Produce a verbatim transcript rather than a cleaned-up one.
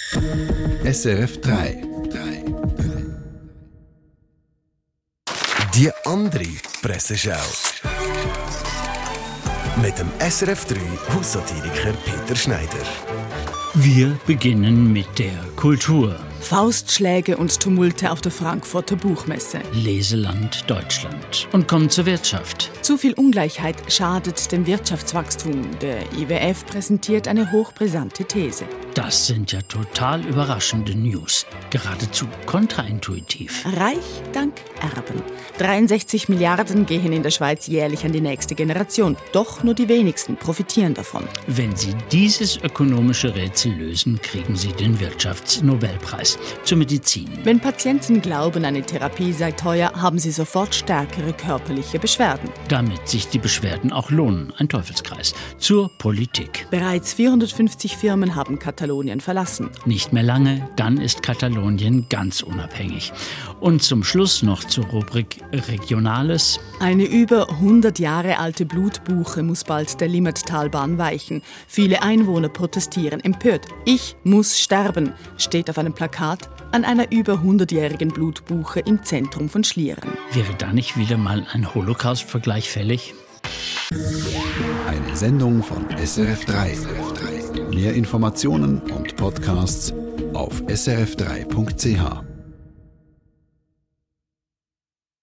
S R F drei. Die andere Presseschau. Mit dem S R F drei Haussatiriker Peter Schneider. Wir beginnen mit der Kultur. Faustschläge und Tumulte auf der Frankfurter Buchmesse. Leseland Deutschland. Und kommen zur Wirtschaft. Zu viel Ungleichheit schadet dem Wirtschaftswachstum. Der I W F präsentiert eine hochbrisante These. Das sind ja total überraschende News. Geradezu kontraintuitiv. Reich dank Erben. dreiundsechzig Milliarden gehen in der Schweiz jährlich an die nächste Generation. Doch nur die wenigsten profitieren davon. Wenn Sie dieses ökonomische Rätsel lösen, kriegen Sie den Wirtschaftsnobelpreis. Zur Medizin. Wenn Patienten glauben, eine Therapie sei teuer, haben sie sofort stärkere körperliche Beschwerden. Damit sich die Beschwerden auch lohnen. Ein Teufelskreis. Zur Politik. Bereits vierhundertfünfzig Firmen haben Katalonien verlassen. Nicht mehr lange, dann ist Katalonien ganz unabhängig. Und zum Schluss noch zur Rubrik Regionales. Eine über hundert Jahre alte Blutbuche muss bald der Limmattalbahn weichen. Viele Einwohner protestieren empört. Ich muss sterben, steht auf einem Plakat an einer über hundertjährigen Blutbuche im Zentrum von Schlieren. Wäre da nicht wieder mal ein Holocaust-Vergleich fällig? Eine Sendung von S R F drei. Mehr Informationen und Podcasts auf s r f drei punkt c h.